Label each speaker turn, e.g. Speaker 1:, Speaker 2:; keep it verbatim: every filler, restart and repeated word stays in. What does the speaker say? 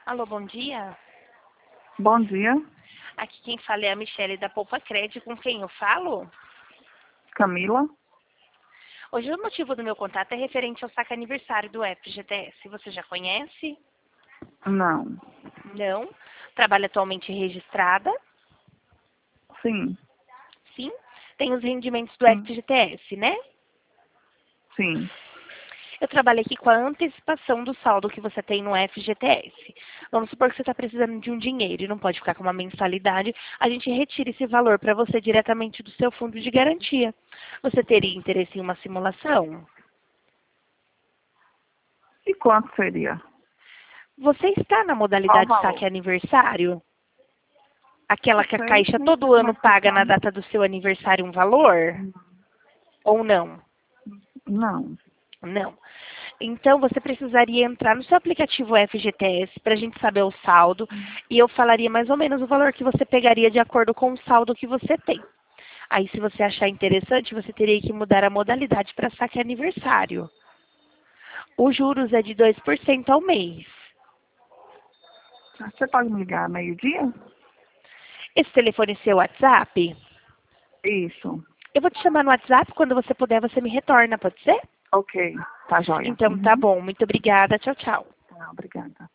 Speaker 1: Alô, bom dia.
Speaker 2: Bom dia,
Speaker 1: Aqui quem fala é a Michele da Poupa Crédito, com quem eu falo.
Speaker 2: Camila.
Speaker 1: Hoje o motivo do meu contato é referente ao saque aniversário do F G T S. Você já conhece?
Speaker 2: Não.
Speaker 1: Não. Trabalha atualmente registrada?
Speaker 2: Sim,
Speaker 1: Sim. Tem os rendimentos do
Speaker 2: sim,
Speaker 1: F G T S, né?
Speaker 2: sim.
Speaker 1: Eu trabalho aqui com a antecipação do saldo que você tem no F G T S. Vamos supor que você está precisando de um dinheiro e não pode ficar com uma mensalidade. A gente retira esse valor para você diretamente do seu fundo de garantia. Você teria interesse em uma simulação?
Speaker 2: E quanto seria?
Speaker 1: Você está na
Speaker 2: Qual o
Speaker 1: modalidade saque
Speaker 2: valor?
Speaker 1: aniversário? Aquela
Speaker 2: Não
Speaker 1: que a
Speaker 2: sei,
Speaker 1: Caixa
Speaker 2: nem sei
Speaker 1: todo
Speaker 2: como
Speaker 1: ano
Speaker 2: é que
Speaker 1: paga na
Speaker 2: funciona.
Speaker 1: data do seu aniversário um valor? Ou não?
Speaker 2: Não.
Speaker 1: Não. Então, você precisaria entrar no seu aplicativo F G T S para a gente saber o saldo e eu falaria mais ou menos o valor que você pegaria de acordo com o saldo que você tem. Aí, se você achar interessante, você teria que mudar a modalidade para saque aniversário. Os juros é de dois por cento ao mês.
Speaker 2: Você pode me ligar meio-dia?
Speaker 1: Esse telefone é seu WhatsApp?
Speaker 2: Isso.
Speaker 1: Eu vou te chamar no WhatsApp, quando você puder, você me retorna, pode ser?
Speaker 2: Ok, tá joia.
Speaker 1: Então, tá
Speaker 2: Uhum.
Speaker 1: bom. Muito obrigada. Tchau, tchau.
Speaker 2: Tá, obrigada.